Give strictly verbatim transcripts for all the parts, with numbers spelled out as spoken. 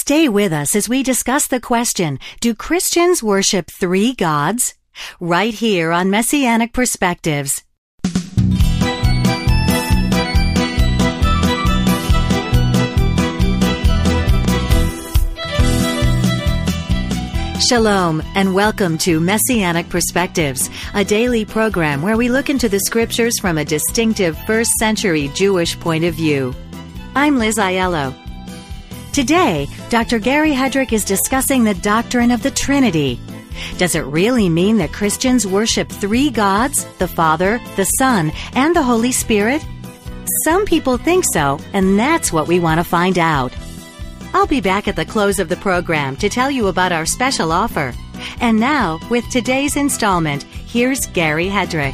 Stay with us as we discuss the question, do Christians worship three gods? Right here on Messianic Perspectives. Shalom, and welcome to Messianic Perspectives, a daily program where we look into the Scriptures from a distinctive first-century Jewish point of view. I'm Liz Aiello. Today, Doctor Gary Hedrick is discussing the doctrine of the Trinity. Does it really mean that Christians worship three gods, the Father, the Son, and the Holy Spirit? Some people think so, and that's what we want to find out. I'll be back at the close of the program to tell you about our special offer. And now, with today's installment, here's Gary Hedrick.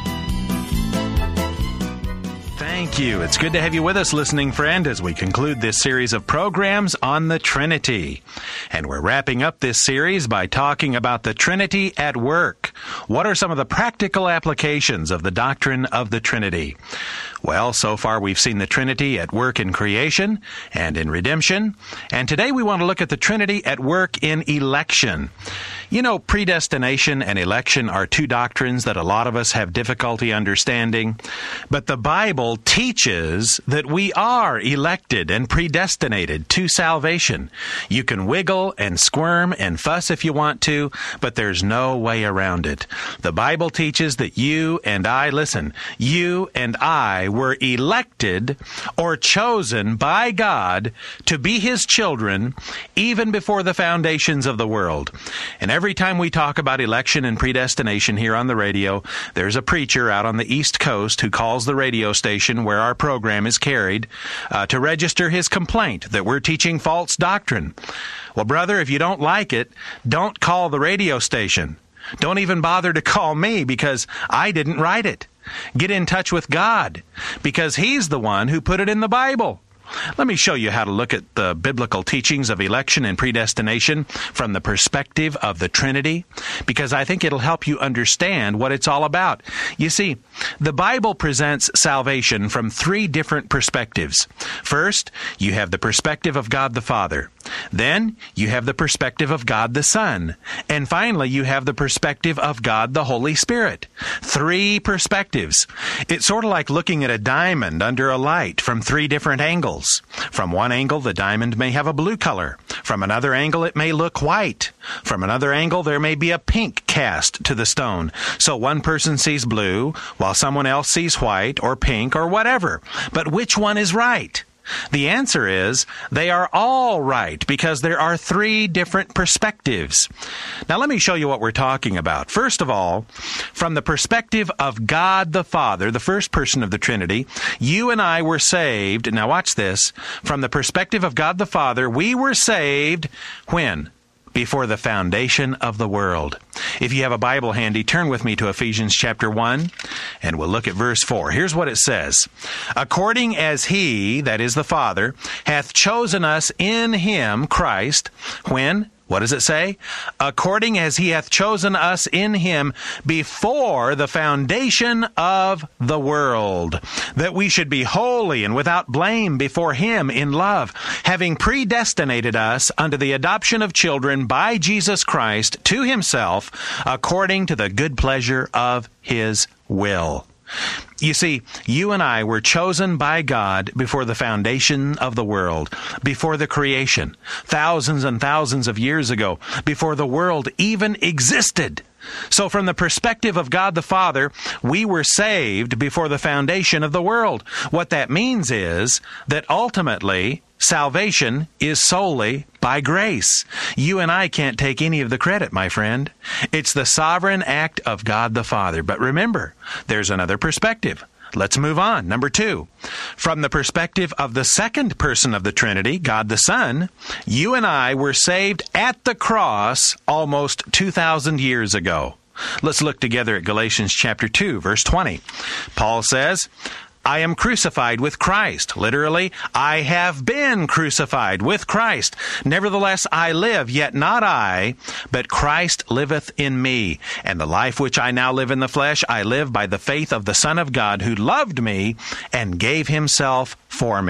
Thank you. It's good to have you with us, listening friend, as we conclude this series of programs on the Trinity. And we're wrapping up this series by talking about the Trinity at work. What are some of the practical applications of the doctrine of the Trinity? Well, so far we've seen the Trinity at work in creation and in redemption. And today we want to look at the Trinity at work in election. You know, predestination and election are two doctrines that a lot of us have difficulty understanding. But the Bible teaches that we are elected and predestinated to salvation. You can wiggle and squirm and fuss if you want to, but there's no way around it. The Bible teaches that you and I, listen, you and I were elected or chosen by God to be His children even before the foundations of the world. And every time we talk about election and predestination here on the radio, there's a preacher out on the East Coast who calls the radio station where our program is carried uh, to register his complaint that we're teaching false doctrine. Well, brother, if you don't like it, don't call the radio station. Don't even bother to call me because I didn't write it. Get in touch with God because He's the one who put it in the Bible. Let me show you how to look at the biblical teachings of election and predestination from the perspective of the Trinity, because I think it'll help you understand what it's all about. You see, the Bible presents salvation from three different perspectives. First, you have the perspective of God the Father. Then, you have the perspective of God the Son. And finally, you have the perspective of God the Holy Spirit. Three perspectives. It's sort of like looking at a diamond under a light from three different angles. From one angle, the diamond may have a blue color. From another angle, it may look white. From another angle, there may be a pink cast to the stone. So one person sees blue, while someone else sees white or pink or whatever. But which one is right? The answer is they are all right because there are three different perspectives. Now let me show you what we're talking about. First of all, from the perspective of God the Father, the first person of the Trinity, you and I were saved. Now watch this. From the perspective of God the Father, we were saved when? Before the foundation of the world. If you have a Bible handy, turn with me to Ephesians chapter one, and we'll look at verse four. Here's what it says. According as He, that is the Father, hath chosen us in Him, Christ, when? What does it say? According as He hath chosen us in Him before the foundation of the world, that we should be holy and without blame before Him in love, having predestinated us unto the adoption of children by Jesus Christ to Himself, according to the good pleasure of His will. You see, you and I were chosen by God before the foundation of the world, before the creation, thousands and thousands of years ago, before the world even existed. So from the perspective of God the Father, we were saved before the foundation of the world. What that means is that ultimately, salvation is solely by grace. You and I can't take any of the credit, my friend. It's the sovereign act of God the Father. But remember, there's another perspective. Let's move on. Number two, from the perspective of the second person of the Trinity, God the Son, you and I were saved at the cross almost two thousand years ago. Let's look together at Galatians chapter two, verse twenty. Paul says, I am crucified with Christ. Literally, I have been crucified with Christ. Nevertheless, I live, yet not I, but Christ liveth in me. And the life which I now live in the flesh, I live by the faith of the Son of God, who loved me and gave himself for me.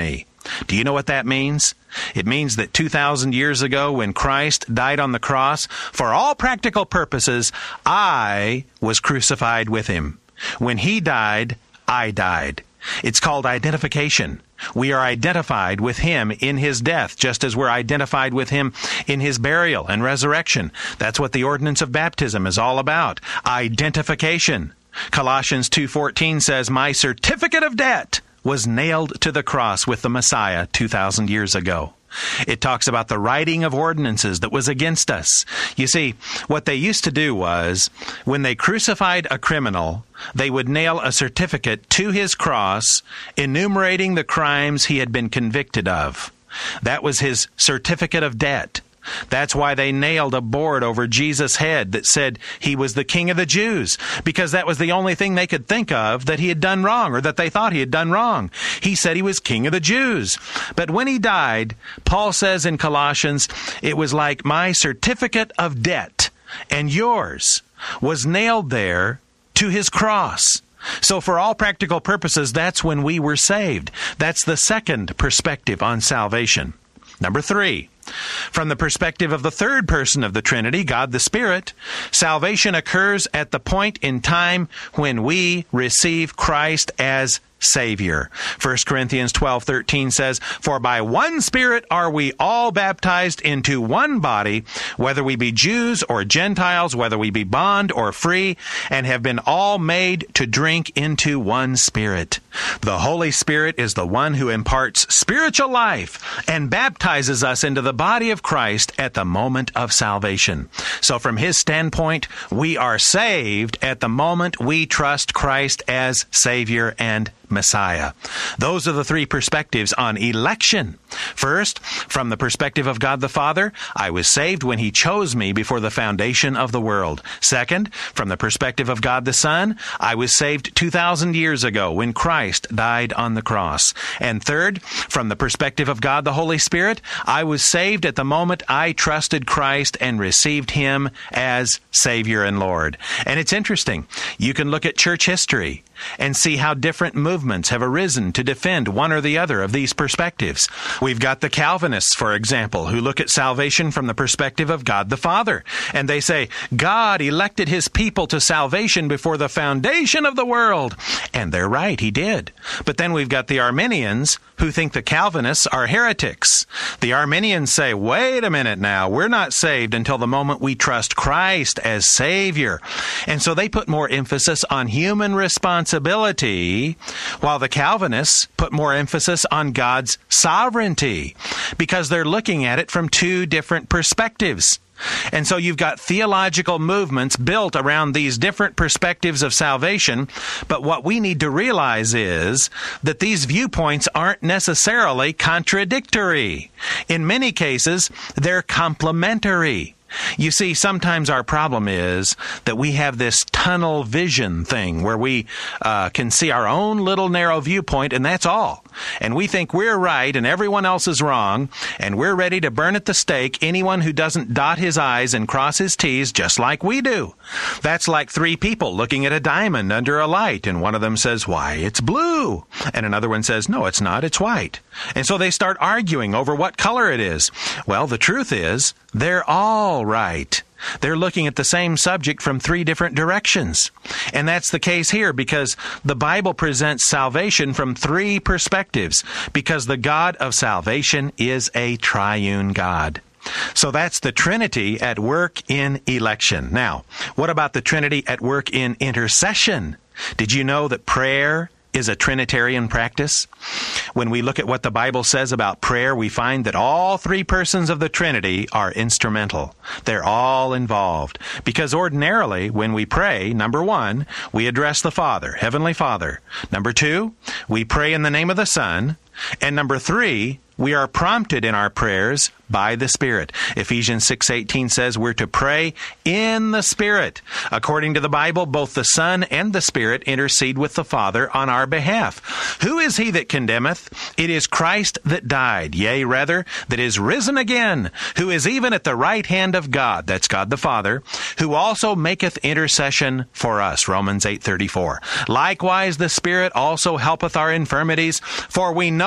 Do you know what that means? It means that two thousand years ago when Christ died on the cross, for all practical purposes, I was crucified with him. When he died, I died. It's called identification. We are identified with him in his death, just as we're identified with him in his burial and resurrection. That's what the ordinance of baptism is all about. Identification. Colossians two fourteen says, "My certificate of debt was nailed to the cross with the Messiah two thousand years ago." It talks about the writing of ordinances that was against us. You see, what they used to do was, when they crucified a criminal, they would nail a certificate to his cross enumerating the crimes he had been convicted of. That was his certificate of debt. That's why they nailed a board over Jesus' head that said he was the King of the Jews, because that was the only thing they could think of that he had done wrong, or that they thought he had done wrong. He said he was King of the Jews. But when he died, Paul says in Colossians, it was like my certificate of debt and yours was nailed there to his cross. So for all practical purposes, that's when we were saved. That's the second perspective on salvation. Number three, from the perspective of the third person of the Trinity, God the Spirit, salvation occurs at the point in time when we receive Christ as Savior. First Corinthians twelve thirteen says, "For by one Spirit are we all baptized into one body, whether we be Jews or Gentiles, whether we be bond or free, and have been all made to drink into one Spirit." The Holy Spirit is the one who imparts spiritual life and baptizes us into the body of Christ at the moment of salvation. So from his standpoint, we are saved at the moment we trust Christ as Savior and Messiah. Those are the three perspectives on election. First, from the perspective of God the Father, I was saved when he chose me before the foundation of the world. Second, from the perspective of God the Son, I was saved two thousand years ago when Christ died on the cross. And third, from the perspective of God the Holy Spirit, I was saved at the moment I trusted Christ and received him as Savior and Lord. And it's interesting. You can look at church history and see how different movements have arisen to defend one or the other of these perspectives. We've got the Calvinists, for example, who look at salvation from the perspective of God the Father. And they say, God elected his people to salvation before the foundation of the world. And they're right, he did. But then we've got the Arminians, who think the Calvinists are heretics. The Arminians say, wait a minute now, we're not saved until the moment we trust Christ as Savior. And so they put more emphasis on human responsibility, while the Calvinists put more emphasis on God's sovereignty, because they're looking at it from two different perspectives. And so you've got theological movements built around these different perspectives of salvation, but what we need to realize is that these viewpoints aren't necessarily contradictory. In many cases, they're complementary. You see, sometimes our problem is that we have this tunnel vision thing where we uh, can see our own little narrow viewpoint, and that's all. And we think we're right and everyone else is wrong, and we're ready to burn at the stake anyone who doesn't dot his I's and cross his T's just like we do. That's like three people looking at a diamond under a light, and one of them says, why, it's blue. And another one says, no, it's not, it's white. And so they start arguing over what color it is. Well, the truth is, they're all right. They're looking at the same subject from three different directions. And that's the case here because the Bible presents salvation from three perspectives, because the God of salvation is a triune God. So that's the Trinity at work in election. Now, what about the Trinity at work in intercession? Did you know that prayer is a Trinitarian practice? When we look at what the Bible says about prayer, we find that all three persons of the Trinity are instrumental. They're all involved. Because ordinarily, when we pray, number one, we address the Father, Heavenly Father. Number two, we pray in the name of the Son. And number three, we are prompted in our prayers by the Spirit. Ephesians six eighteen says we're to pray in the Spirit. According to the Bible, both the Son and the Spirit intercede with the Father on our behalf. Who is he that condemneth? It is Christ that died, yea, rather, that is risen again, who is even at the right hand of God, that's God the Father, who also maketh intercession for us, Romans eight thirty-four. Likewise, the Spirit also helpeth our infirmities, for we know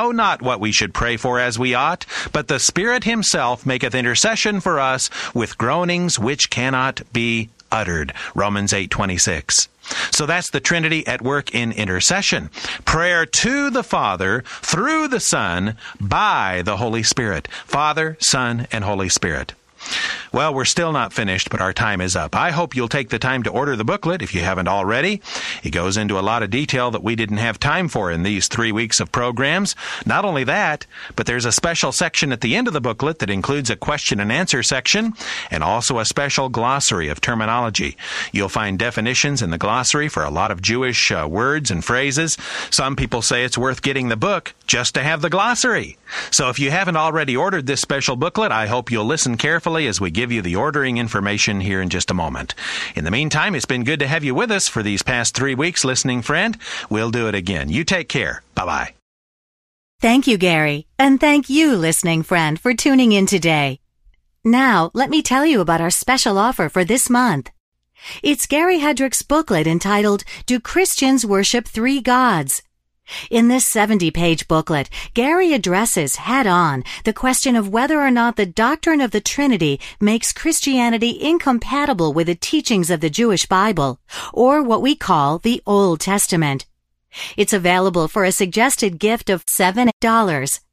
know not what we should pray for as we ought, but the Spirit himself maketh intercession for us with groanings which cannot be uttered. Romans eight twenty-six. So that's the Trinity at work in intercession. Prayer to the Father through the Son by the Holy Spirit. Father, Son, and Holy Spirit. Well, we're still not finished, but our time is up. I hope you'll take the time to order the booklet if you haven't already. It goes into a lot of detail that we didn't have time for in these three weeks of programs. Not only that, but there's a special section at the end of the booklet that includes a question and answer section and also a special glossary of terminology. You'll find definitions in the glossary for a lot of Jewish uh, words and phrases. Some people say it's worth getting the book just to have the glossary. So if you haven't already ordered this special booklet, I hope you'll listen carefully as we give you the ordering information here in just a moment. In the meantime, it's been good to have you with us for these past three weeks, listening friend. We'll do it again. You take care. Bye-bye. Thank you, Gary. And thank you, listening friend, for tuning in today. Now, let me tell you about our special offer for this month. It's Gary Hedrick's booklet entitled, Do Christians Worship Three Gods? In this seventy-page booklet, Gary addresses head-on the question of whether or not the doctrine of the Trinity makes Christianity incompatible with the teachings of the Jewish Bible, or what we call the Old Testament. It's available for a suggested gift of seven dollars.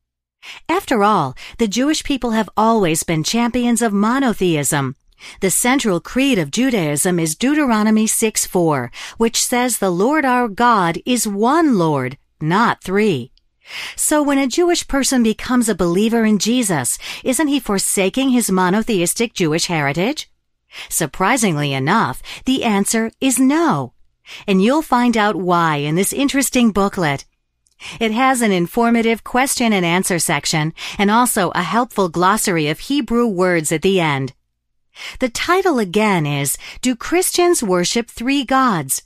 After all, the Jewish people have always been champions of monotheism. The central creed of Judaism is Deuteronomy six four, which says the Lord our God is one Lord, not three. So when a Jewish person becomes a believer in Jesus, isn't he forsaking his monotheistic Jewish heritage? Surprisingly enough, the answer is no. And you'll find out why in this interesting booklet. It has an informative question and answer section and also a helpful glossary of Hebrew words at the end. The title again is, Do Christians Worship Three Gods?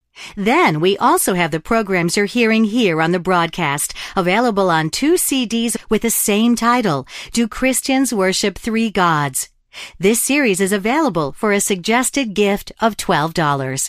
Then we also have the programs you're hearing here on the broadcast, available on two C Ds with the same title, Do Christians Worship Three Gods? This series is available for a suggested gift of twelve dollars.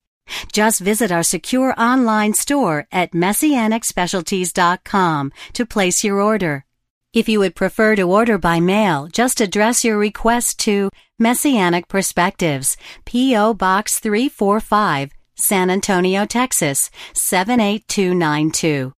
Just visit our secure online store at messianic specialties dot com to place your order. If you would prefer to order by mail, just address your request to Messianic Perspectives, P O. Box three forty-five, San Antonio, Texas, seven eight two nine two.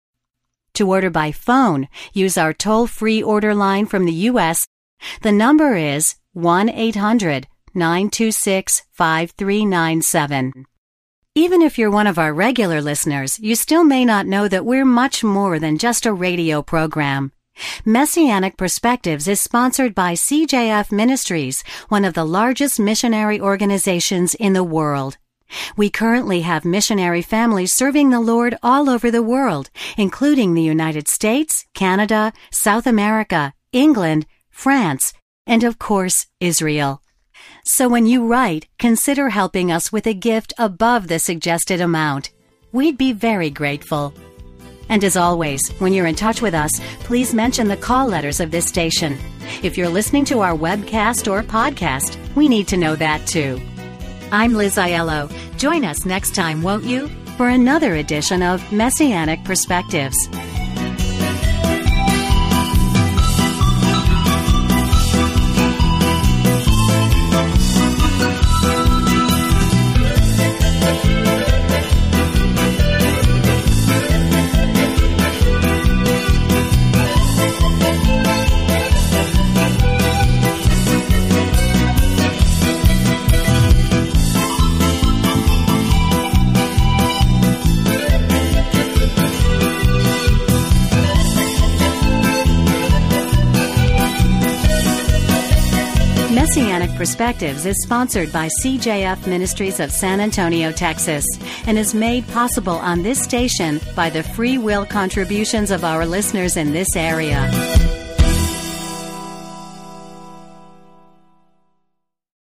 To order by phone, use our toll-free order line from the U S. The number is one eight hundred nine two six five three nine seven. Even if you're one of our regular listeners, you still may not know that we're much more than just a radio program. Messianic Perspectives is sponsored by C J F Ministries, one of the largest missionary organizations in the world. We currently have missionary families serving the Lord all over the world, including the United States, Canada, South America, England, France, and of course, Israel. So when you write, consider helping us with a gift above the suggested amount. We'd be very grateful. And as always, when you're in touch with us, please mention the call letters of this station. If you're listening to our webcast or podcast, we need to know that too. I'm Liz Aiello. Join us next time, won't you, for another edition of Messianic Perspectives. Messianic Perspectives is sponsored by C J F Ministries of San Antonio, Texas, and is made possible on this station by the free will contributions of our listeners in this area.